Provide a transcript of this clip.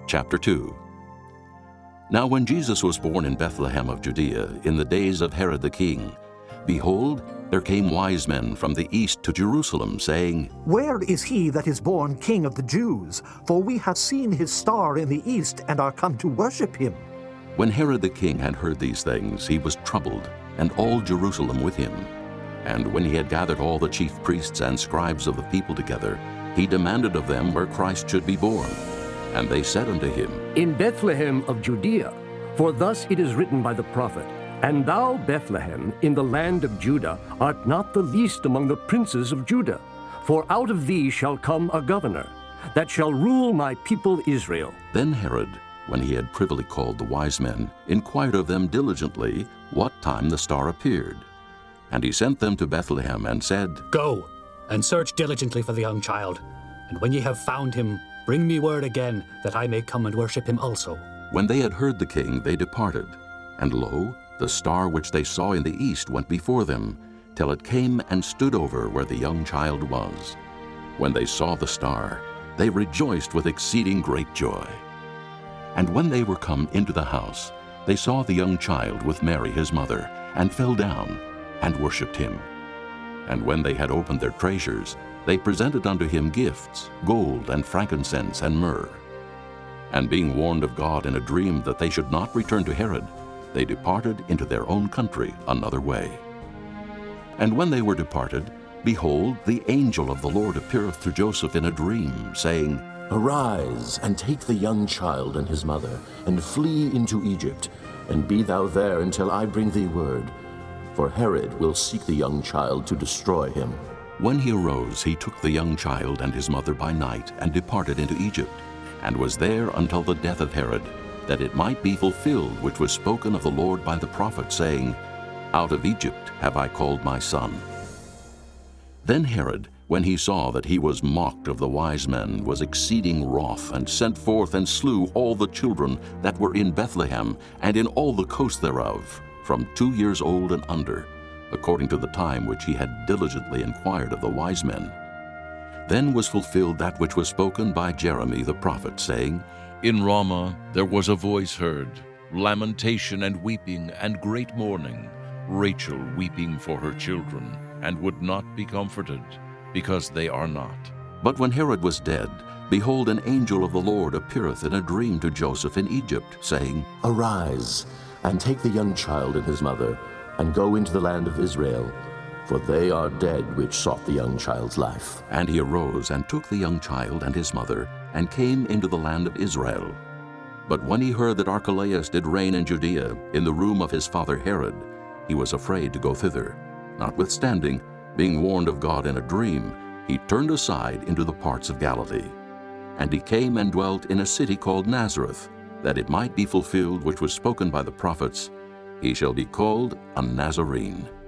Chapter 2. Now when Jesus was born in Bethlehem of Judea, in the days of Herod the king, behold, there came wise men from the east to Jerusalem, saying, Where is he that is born King of the Jews? For we have seen his star in the east, and are come to worship him. When Herod the king had heard these things, he was troubled, and all Jerusalem with him. And when he had gathered all the chief priests and scribes of the people together, he demanded of them where Christ should be born. And they said unto him, In Bethlehem of Judea, for thus it is written by the prophet, And thou, Bethlehem, in the land of Judah, art not the least among the princes of Judah. For out of thee shall come a governor, that shall rule my people Israel. Then Herod, when he had privily called the wise men, inquired of them diligently what time the star appeared. And he sent them to Bethlehem, and said, Go, and search diligently for the young child, and when ye have found him, bring me word again, that I may come and worship him also. When they had heard the king, they departed. And lo, the star which they saw in the east went before them, till it came and stood over where the young child was. When they saw the star, they rejoiced with exceeding great joy. And when they were come into the house, they saw the young child with Mary his mother, and fell down, and worshipped him. And when they had opened their treasures, they presented unto him gifts, gold, and frankincense, and myrrh. And being warned of God in a dream that they should not return to Herod, they departed into their own country another way. And when they were departed, behold, the angel of the Lord appeareth to Joseph in a dream, saying, Arise, and take the young child and his mother, and flee into Egypt, and be thou there until I bring thee word. For Herod will seek the young child to destroy him. When he arose, he took the young child and his mother by night, and departed into Egypt, and was there until the death of Herod, that it might be fulfilled which was spoken of the Lord by the prophet, saying, Out of Egypt have I called my son. Then Herod, when he saw that he was mocked of the wise men, was exceeding wroth, and sent forth and slew all the children that were in Bethlehem, and in all the coast thereof, from 2 years old and under, according to the time which he had diligently inquired of the wise men. Then was fulfilled that which was spoken by Jeremy the prophet, saying, In Ramah there was a voice heard, lamentation and weeping and great mourning, Rachel weeping for her children, and would not be comforted, because they are not. But when Herod was dead, behold, an angel of the Lord appeareth in a dream to Joseph in Egypt, saying, Arise, and take the young child and his mother, and go into the land of Israel, for they are dead which sought the young child's life. And he arose and took the young child and his mother, and came into the land of Israel. But when he heard that Archelaus did reign in Judea, in the room of his father Herod, he was afraid to go thither. Notwithstanding, being warned of God in a dream, he turned aside into the parts of Galilee. And he came and dwelt in a city called Nazareth, that it might be fulfilled which was spoken by the prophets, He shall be called a Nazarene.